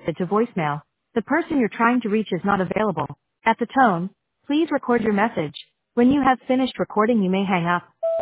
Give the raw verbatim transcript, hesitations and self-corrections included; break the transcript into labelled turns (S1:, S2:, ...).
S1: to voicemail. The person you're trying to reach is not available. At the tone, please record your message. When you have finished recording, you may hang up.